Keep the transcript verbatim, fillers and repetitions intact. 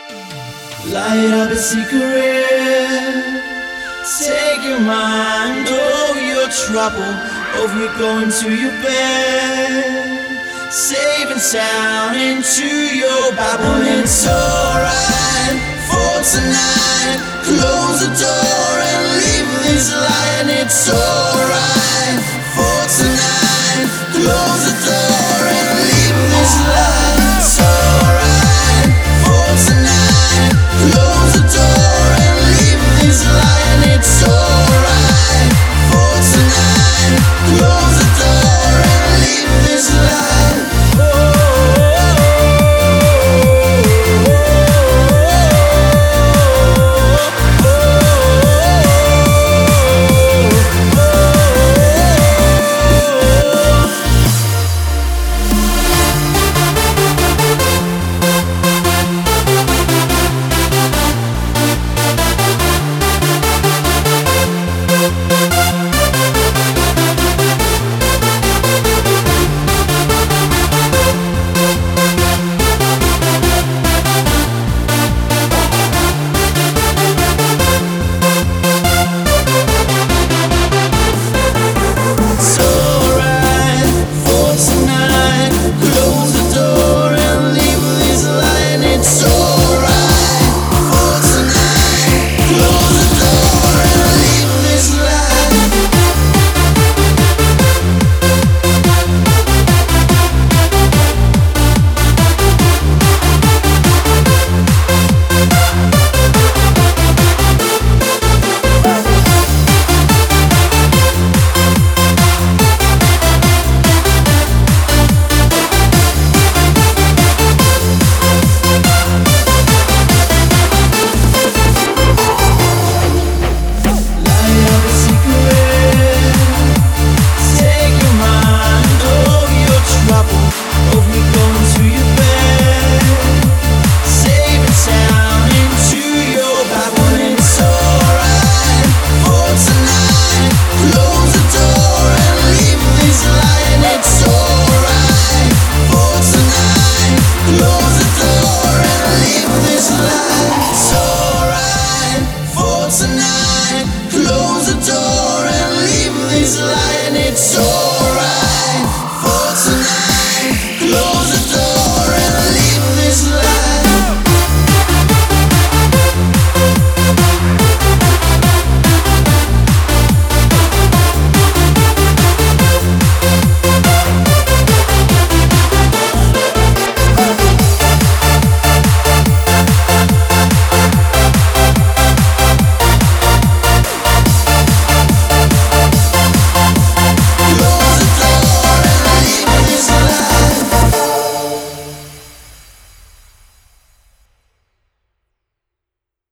Light up a cigarette, take your mind off your trouble, off you going to your bed, safe and sound into your Bible. It's alright for tonight, close the door and leave this light. It's alright for tonight, close the door.